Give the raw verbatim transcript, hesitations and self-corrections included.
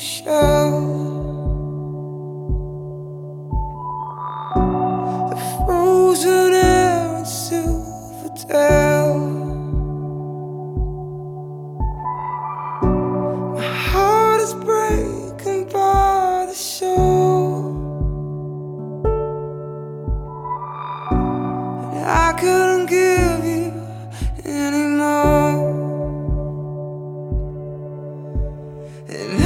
shell. The frozen air and Silverdale. My heart is breaking by the shore, and I couldn't give you anymore. And